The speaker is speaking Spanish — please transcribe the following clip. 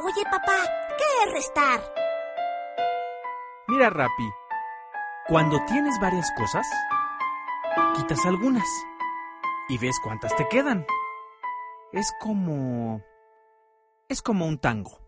Oye, papá, ¿qué es restar? Mira, Rappi, cuando tienes varias cosas, quitas algunas y ves cuántas te quedan. Es como un tango.